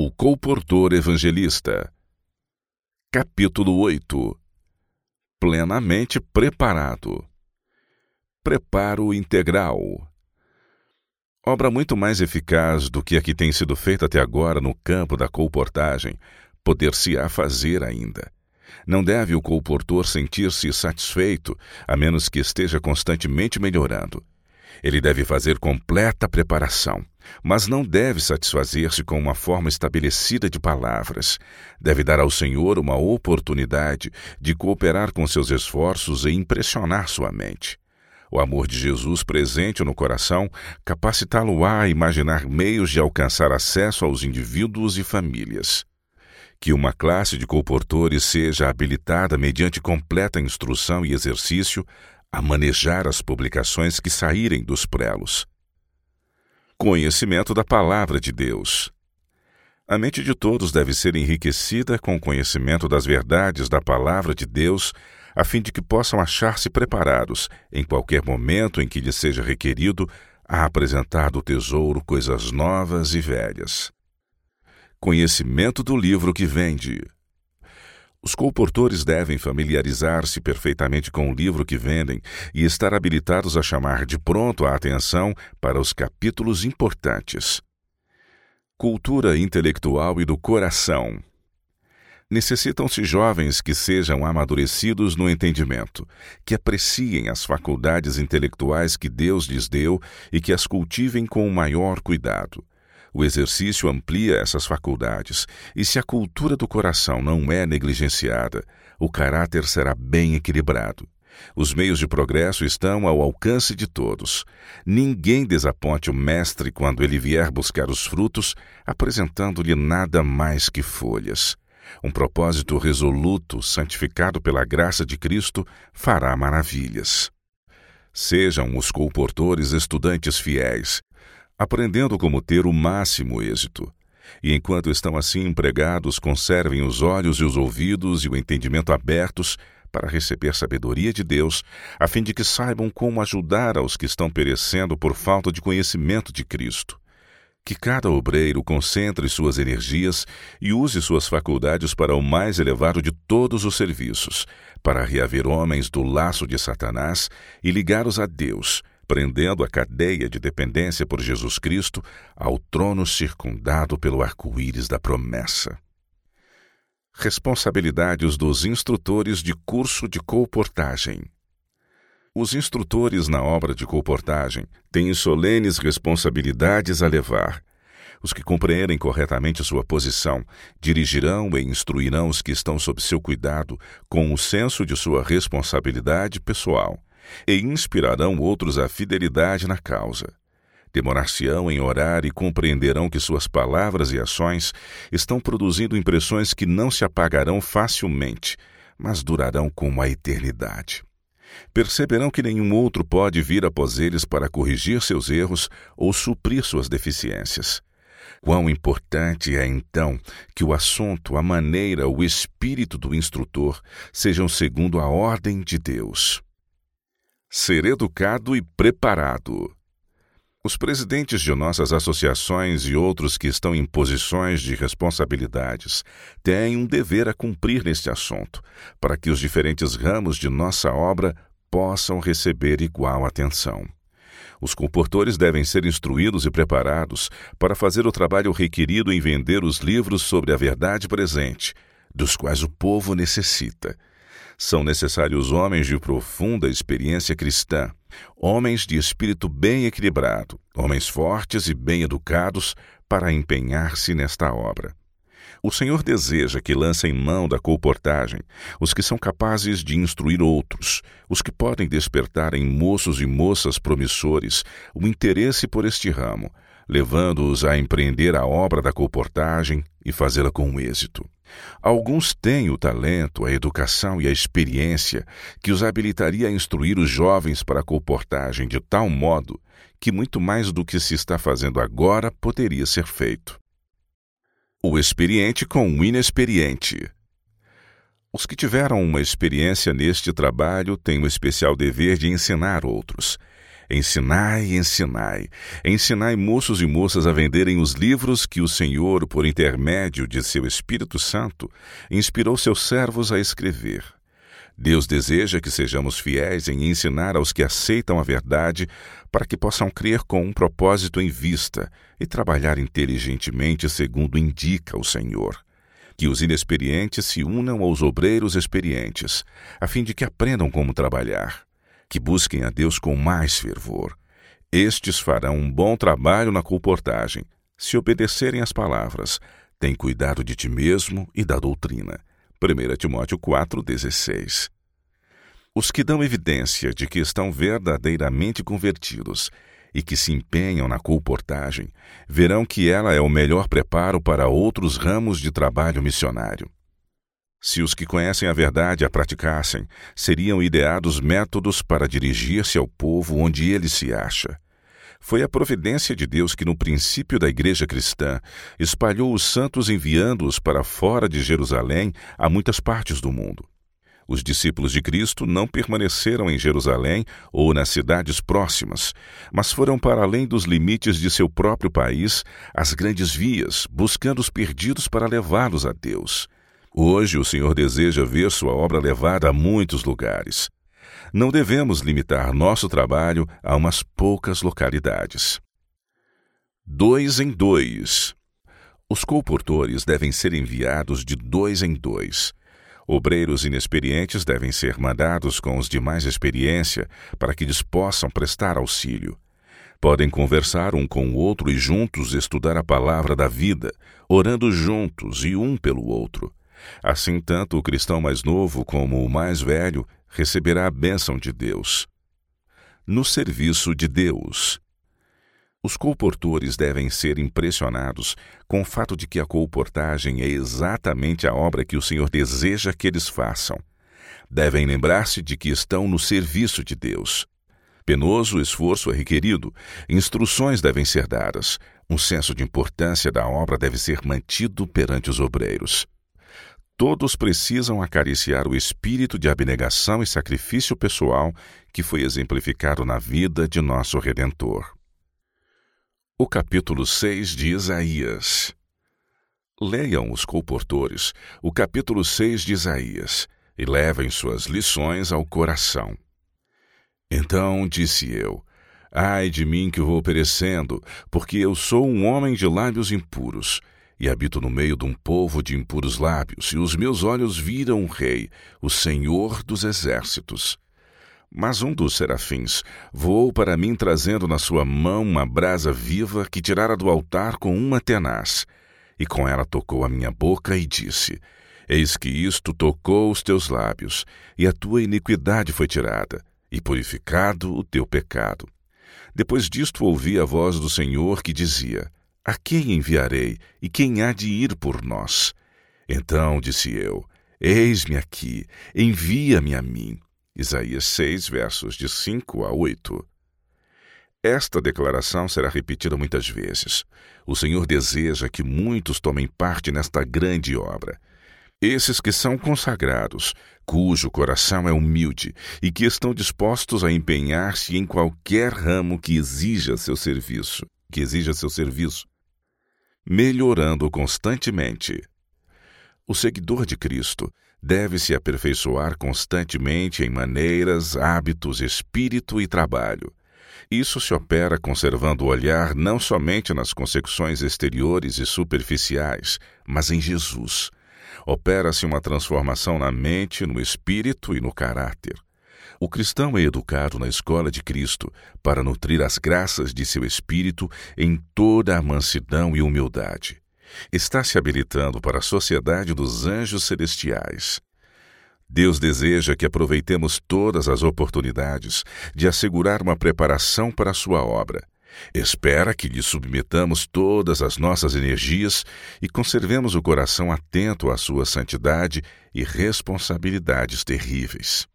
O colportor evangelista. Capítulo 8. Plenamente preparado. Preparo integral. Obra muito mais eficaz do que a que tem sido feita até agora no campo da colportagem, poder-se-á fazer ainda. Não deve o colportor sentir-se satisfeito, a menos que esteja constantemente melhorando. Ele deve fazer completa preparação, mas não deve satisfazer-se com uma forma estabelecida de palavras. Deve dar ao Senhor uma oportunidade de cooperar com seus esforços e impressionar sua mente. O amor de Jesus presente no coração capacitá-lo-á a imaginar meios de alcançar acesso aos indivíduos e famílias. Que uma classe de colportores seja habilitada mediante completa instrução e exercício a manejar as publicações que saírem dos prelos. Conhecimento da Palavra de Deus. A mente de todos deve ser enriquecida com o conhecimento das verdades da Palavra de Deus, a fim de que possam achar-se preparados, em qualquer momento em que lhes seja requerido, a apresentar do tesouro coisas novas e velhas. Conhecimento do livro que vende. Os colportores devem familiarizar-se perfeitamente com o livro que vendem e estar habilitados a chamar de pronto a atenção para os capítulos importantes. Cultura intelectual e do coração. Necessitam-se jovens que sejam amadurecidos no entendimento, que apreciem as faculdades intelectuais que Deus lhes deu e que as cultivem com o maior cuidado. O exercício amplia essas faculdades, e se a cultura do coração não é negligenciada, o caráter será bem equilibrado. Os meios de progresso estão ao alcance de todos. Ninguém desaponte o mestre quando ele vier buscar os frutos, apresentando-lhe nada mais que folhas. Um propósito resoluto, santificado pela graça de Cristo, fará maravilhas. Sejam os colportores estudantes fiéis, aprendendo como ter o máximo êxito. E enquanto estão assim empregados, conservem os olhos e os ouvidos e o entendimento abertos para receber sabedoria de Deus, a fim de que saibam como ajudar aos que estão perecendo por falta de conhecimento de Cristo. Que cada obreiro concentre suas energias e use suas faculdades para o mais elevado de todos os serviços, para reaver homens do laço de Satanás e ligá-los a Deus, prendendo a cadeia de dependência por Jesus Cristo ao trono circundado pelo arco-íris da promessa. Responsabilidades dos instrutores de curso de colportagem. Os instrutores na obra de colportagem têm solenes responsabilidades a levar. Os que compreendem corretamente sua posição dirigirão e instruirão os que estão sob seu cuidado com o senso de sua responsabilidade pessoal e inspirarão outros à fidelidade na causa. Demorar-se-ão em orar e compreenderão que suas palavras e ações estão produzindo impressões que não se apagarão facilmente, mas durarão como a eternidade. Perceberão que nenhum outro pode vir após eles para corrigir seus erros ou suprir suas deficiências. Quão importante é, então, que o assunto, a maneira, o espírito do instrutor sejam segundo a ordem de Deus. Ser educado e preparado. Os presidentes de nossas associações e outros que estão em posições de responsabilidades têm um dever a cumprir neste assunto, para que os diferentes ramos de nossa obra possam receber igual atenção. Os colportores devem ser instruídos e preparados para fazer o trabalho requerido em vender os livros sobre a verdade presente, dos quais o povo necessita. São necessários homens de profunda experiência cristã, homens de espírito bem equilibrado, homens fortes e bem educados para empenhar-se nesta obra. O Senhor deseja que lancem mão da colportagem os que são capazes de instruir outros, os que podem despertar em moços e moças promissores o interesse por este ramo, levando-os a empreender a obra da colportagem e fazê-la com êxito. Alguns têm o talento, a educação e a experiência que os habilitaria a instruir os jovens para a colportagem de tal modo que muito mais do que se está fazendo agora poderia ser feito. O experiente com o inexperiente. Os que tiveram uma experiência neste trabalho têm o especial dever de ensinar outros. Ensinai, ensinai. Ensinai moços e moças a venderem os livros que o Senhor, por intermédio de seu Espírito Santo, inspirou seus servos a escrever. Deus deseja que sejamos fiéis em ensinar aos que aceitam a verdade para que possam crer com um propósito em vista e trabalhar inteligentemente segundo indica o Senhor. Que os inexperientes se unam aos obreiros experientes, a fim de que aprendam como trabalhar. Que busquem a Deus com mais fervor. Estes farão um bom trabalho na colportagem, se obedecerem às palavras. Tem cuidado de ti mesmo e da doutrina. 1 Timóteo 4,16. Os que dão evidência de que estão verdadeiramente convertidos e que se empenham na colportagem, verão que ela é o melhor preparo para outros ramos de trabalho missionário. Se os que conhecem a verdade a praticassem, seriam ideados métodos para dirigir-se ao povo onde ele se acha. Foi a providência de Deus que, no princípio da igreja cristã, espalhou os santos enviando-os para fora de Jerusalém a muitas partes do mundo. Os discípulos de Cristo não permaneceram em Jerusalém ou nas cidades próximas, mas foram para além dos limites de seu próprio país, às grandes vias, buscando os perdidos para levá-los a Deus. Hoje o Senhor deseja ver sua obra levada a muitos lugares. Não devemos limitar nosso trabalho a umas poucas localidades. 2 em 2. Os colportores devem ser enviados de 2 em 2. Obreiros inexperientes devem ser mandados com os de mais experiência para que lhes possam prestar auxílio. Podem conversar um com o outro e juntos estudar a palavra da vida, orando juntos e um pelo outro. Assim, tanto o cristão mais novo como o mais velho receberá a bênção de Deus. No serviço de Deus. Os colportores devem ser impressionados com o fato de que a colportagem é exatamente a obra que o Senhor deseja que eles façam. Devem lembrar-se de que estão no serviço de Deus. Penoso esforço é requerido, instruções devem ser dadas, um senso de importância da obra deve ser mantido perante os obreiros. Todos precisam acariciar o espírito de abnegação e sacrifício pessoal que foi exemplificado na vida de nosso Redentor. O capítulo 6 de Isaías. Leiam os colportores o capítulo 6 de Isaías e levem suas lições ao coração. Então disse eu: ai de mim que vou perecendo, porque eu sou um homem de lábios impuros, e habito no meio de um povo de impuros lábios, e os meus olhos viram o Rei, o Senhor dos exércitos. Mas um dos serafins voou para mim trazendo na sua mão uma brasa viva que tirara do altar com uma tenaz, e com ela tocou a minha boca e disse: eis que isto tocou os teus lábios, e a tua iniquidade foi tirada, e purificado o teu pecado. Depois disto ouvi a voz do Senhor que dizia: a quem enviarei, e quem há de ir por nós? Então disse eu: eis-me aqui, envia-me a mim. Isaías 6, versos de 5 a 8. Esta declaração será repetida muitas vezes. O Senhor deseja que muitos tomem parte nesta grande obra. Esses que são consagrados, cujo coração é humilde e que estão dispostos a empenhar-se em qualquer ramo que exija seu serviço, melhorando constantemente. O seguidor de Cristo deve se aperfeiçoar constantemente em maneiras, hábitos, espírito e trabalho. Isso se opera conservando o olhar não somente nas consecuções exteriores e superficiais, mas em Jesus. Opera-se uma transformação na mente, no espírito e no caráter. O cristão é educado na escola de Cristo para nutrir as graças de seu espírito em toda a mansidão e humildade. Está se habilitando para a sociedade dos anjos celestiais. Deus deseja que aproveitemos todas as oportunidades de assegurar uma preparação para a sua obra. Espera que lhe submetamos todas as nossas energias e conservemos o coração atento à sua santidade e responsabilidades terríveis.